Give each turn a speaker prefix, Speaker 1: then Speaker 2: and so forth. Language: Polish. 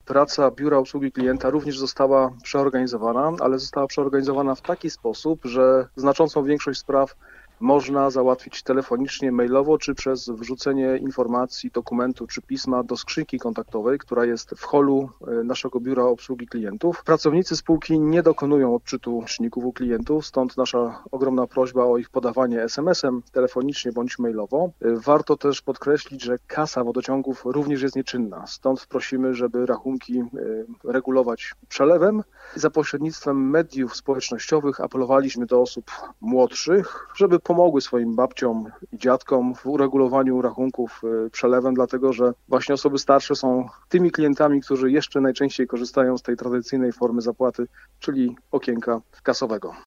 Speaker 1: praca biura obsługi klienta również została przeorganizowana, ale została przeorganizowana w taki sposób, że znaczącą większość spraw można załatwić telefonicznie, mailowo, czy przez wrzucenie informacji, dokumentu czy pisma do skrzynki kontaktowej, która jest w holu naszego biura obsługi klientów. Pracownicy spółki nie dokonują odczytu liczników u klientów, stąd nasza ogromna prośba o ich podawanie SMS-em, telefonicznie bądź mailowo. Warto też podkreślić, że kasa wodociągów również jest nieczynna, stąd prosimy, żeby rachunki regulować przelewem. Za pośrednictwem mediów społecznościowych apelowaliśmy do osób młodszych, żeby pomogły swoim babciom i dziadkom w uregulowaniu rachunków przelewem, dlatego że właśnie osoby starsze są tymi klientami, którzy jeszcze najczęściej korzystają z tej tradycyjnej formy zapłaty, czyli okienka kasowego.